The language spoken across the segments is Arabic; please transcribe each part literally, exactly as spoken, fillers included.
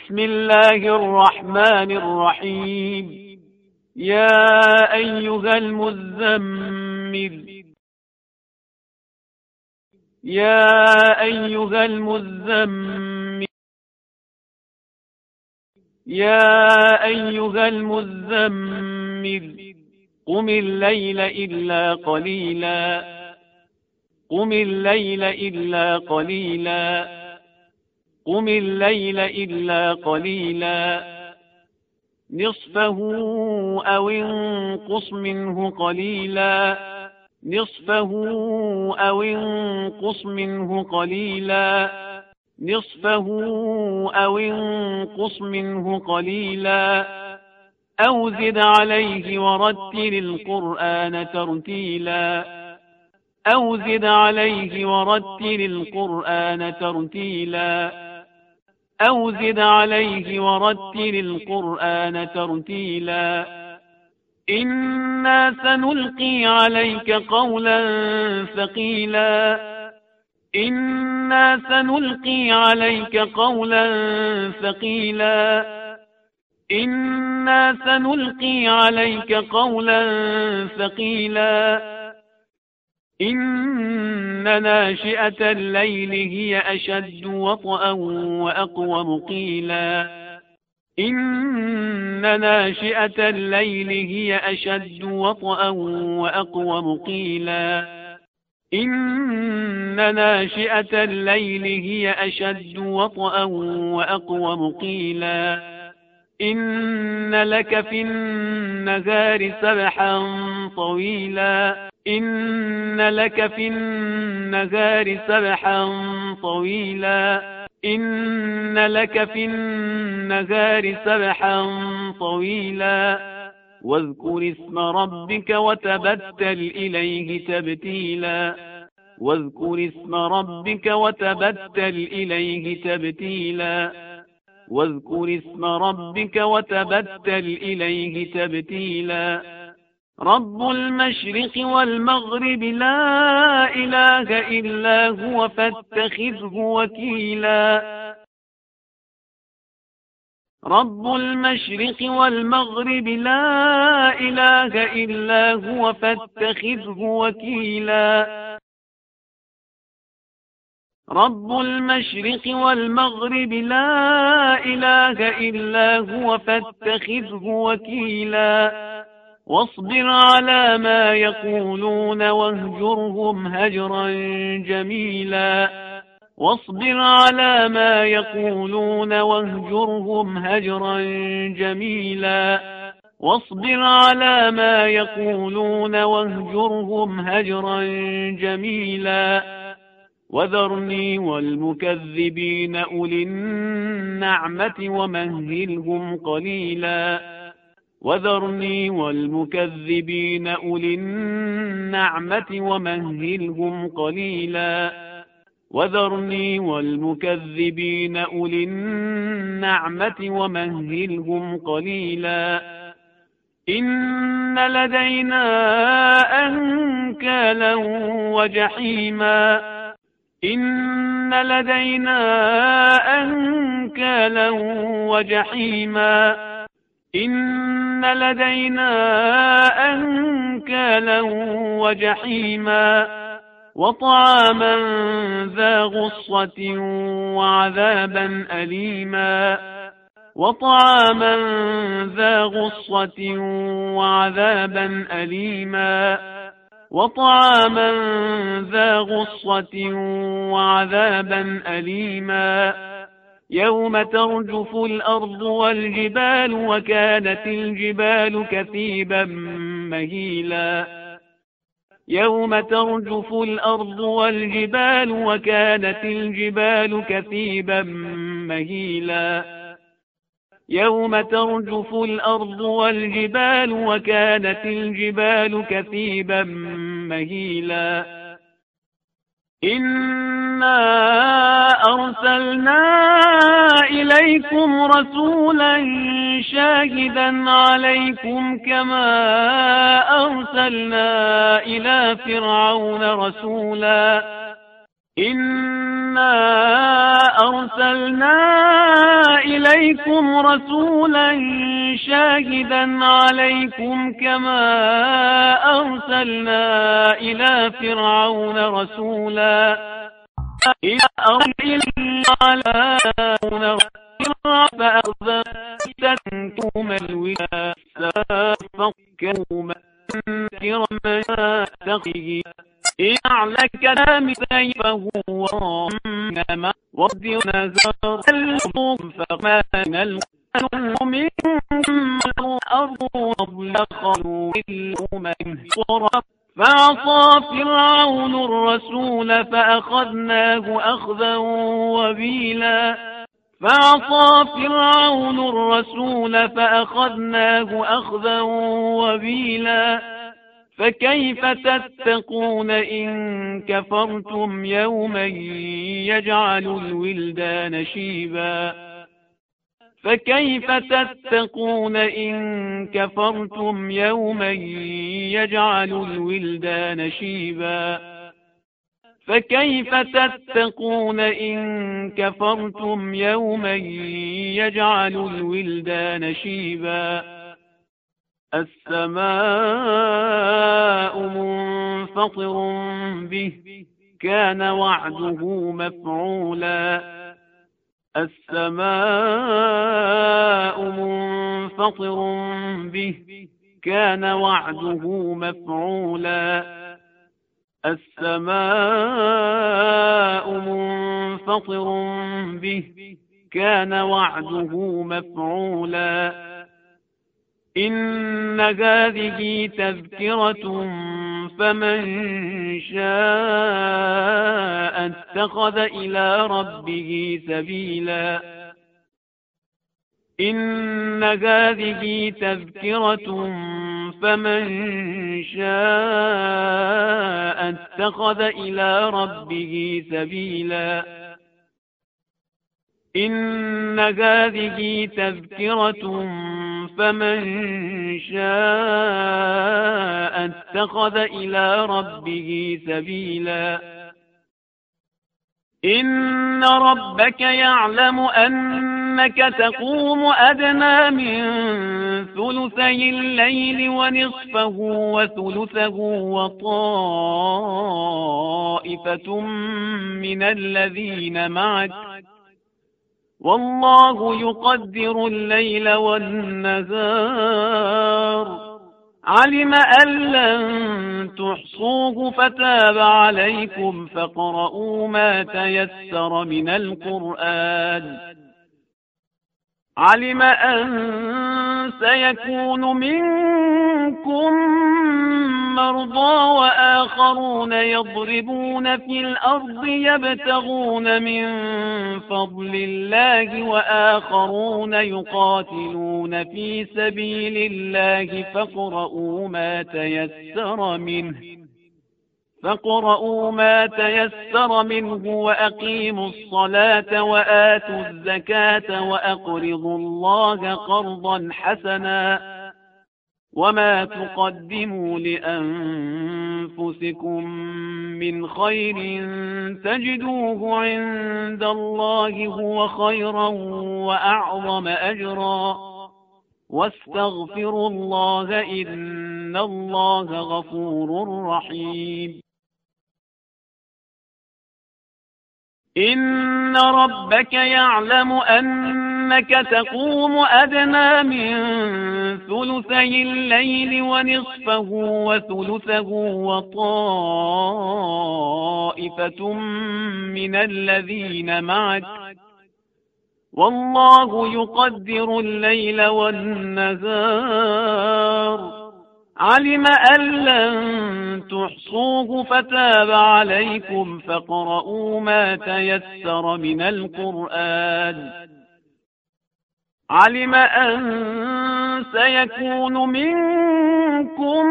بسم الله الرحمن الرحيم. يا أيها المزمل يا أيها المزمل يا أيها المزمل قم الليل إلا قليلا قم الليل إلا قليلا قم الليل إلا قليلا نصفه أو انقص منه قليلا نصفه أو انقص منه قليلا نصفه أو انقص منه قليلا أو زد عليه ورتل القرآن ترتيلا أو زد عليه ورتل القرآن ترتيلا أو زد عليه ورتل القرآن ترتيلا إنا سنلقي عليك قولا ثقيلا إنا سنلقي عليك قولا ثقيلا إنا سنلقي عليك قولا ثقيلا إن ناشئة الليل هي أشد وطئا وأقوم قيلا إن ناشئة الليل هي أشد وطئا وأقوم قيلا إن ناشئة الليل هي أشد وطئا وأقوم قيلا إن لك في النهار سبحا طويلا إن لك في النهار سبحا طويلا إن لك في النهار سبحا طويلا واذكر اسم ربك وتبتل إليه تبتيلا واذكر اسم ربك وتبتل إليه تبتيلا واذكر اسم ربك وتبتل إليه تبتيلا رب المشرق والمغرب لا إله إلا هو فاتخذه وكيلا رب المشرق والمغرب لا إله إلا هو فاتخذه وكيلا رب المشرق والمغرب لا إله إلا هو فاتخذه وكيلا واصبر على ما يقولون واهجرهم هجرا جميلا واصبر على ما يقولون واهجرهم هجرا جميلا واصبر على ما يقولون واهجرهم هجرا جميلا وذرني والمكذبين أولي النعمة ومهلهم قليلا وذرني والمكذبين أولي النعمة ومهلهم قليلا وذرني والمكذبين أولي النعمة ومهلهم قليلا إن لدينا أنكالا وجحيما إن لدينا أنكالا وجحيما إن لدينا أنكالا وجحيما وطعاما ذا غصة وعذابا أليما وطعاما ذا غصة وعذابا أليما وطعاما ذا غصة وعذابا أليما يوم ترجف الأرض والجبال وكانت الجبال كثيبا مهيلا يوم ترجف الأرض والجبال وكانت الجبال كثيبا مهيلا يوم ترجف الأرض والجبال وكانت الجبال كثيبا مهيلا إنا أرسلنا إليكم رسولا شاهدا عليكم كما أرسلنا إلى فرعون رسولا إنا أرسلنا إليكم رسولا شاهدا عليكم كما أرسلنا إلى فرعون رسولا إلى أرسلنا على فرعون فأخذتكم الولاء ففكوا منكر ما تقيه إعلك دام سيفه وإنما وضي نزر الأرض فما نلقى منكم الأرض قبل خلو الأمم فعصى فرعون الرسول فأخذناه أخذا وبيلا فعصى فرعون الرسول فأخذناه أخذا وبيلا فكيف تتقون إن كفرتم يوما يجعل الولدان شيبا فكيف تتقون إن كفرتم يوما يجعل الولدان شيبا فكيف تتقون إن كفرتم يوما يجعل الولدان شيبا السماء منفطر به كان وعده مفعولا السماء منفطر به كان وعده مفعولا السماء منفطر به كان وعده مفعولا إن هذه تذكرة فمن شاء اتخذ إلى ربه سبيلا إن هذه تذكرة فمن شاء اتخذ إلى ربه سبيلا إن هذه تذكرة فمن شاء اتخذ إلى ربه سبيلا إن ربك يعلم أنك تقوم أدنى من ثلثي الليل ونصفه وثلثه وطائفة من الذين معك والله يقدر الليل والنهار علم أن لن تحصوه فتاب عليكم فاقرؤوا ما تيسر من القرآن علم أن سيكون منكم مرضى وآخرون يضربون في الأرض يبتغون من فضل الله وآخرون يقاتلون في سبيل الله فاقرؤوا ما تيسر منه فاقرؤوا ما تيسر منه وأقيموا الصلاة وآتوا الزكاة وأقرضوا الله قرضا حسنا وما تقدموا لأنفسكم من خير تجدوه عند الله هو خيرا وأعظم أجرا واستغفروا الله إن الله غفور رحيم إن ربك يعلم أنك تقوم أدنى من ثلثي الليل ونصفه وثلثه وطائفة من الذين معك والله يقدر الليل والنهار علم أن لن تحصوه فتاب عليكم فاقرؤوا ما تيسر من القرآن علم أن سيكون منكم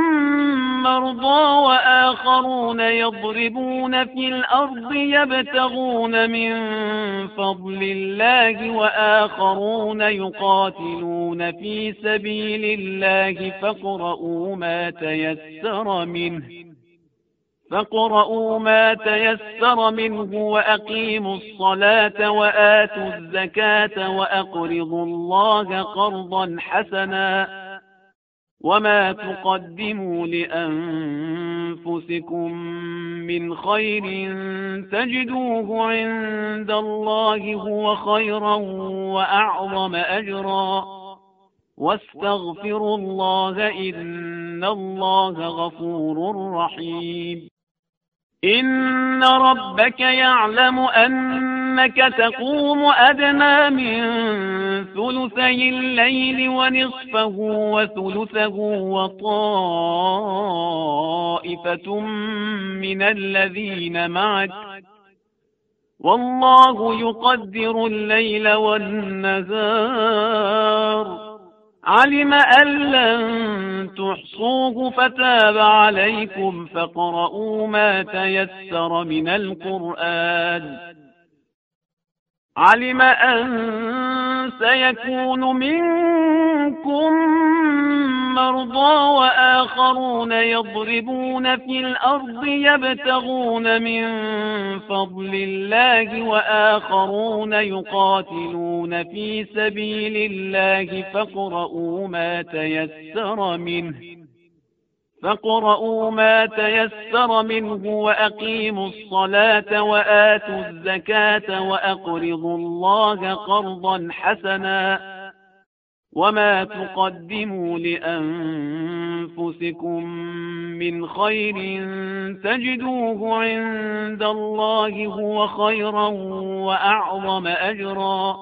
مرضى وآخرون يضربون في الأرض يبتغون من فضل الله وآخرون يقاتلون في سبيل الله فاقرؤوا ما تيسر منه فاقرؤوا ما تيسر منه وأقيموا الصلاة وآتوا الزكاة وأقرضوا الله قرضا حسنا وما تقدموا لأنفسكم من خير تجدوه عند الله هو خيرا وأعظم أجرا واستغفروا الله إن الله غفور رحيم. إن ربك يعلم أنك تقوم أدنى من ثلثي الليل ونصفه وثلثه وطائفة من الذين معك والله يقدر الليل والنهار علم أن لن تحصوه فتاب عليكم فاقرؤوا ما تيسر من القرآن علم أن سيكون منكم مرضى وآخرون يضربون في الأرض يبتغون من فضل الله وآخرون يقاتلون في سبيل الله فاقرؤوا ما تيسر منه فاقرؤوا ما تيسر منه وأقيموا الصلاة وآتوا الزكاة وأقرضوا الله قرضا حسنا وما تقدموا لأنفسكم من خير تجدوه عند الله هو خيرا وأعظم أجرا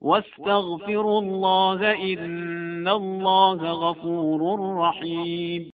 واستغفروا الله إن الله غفور رحيم.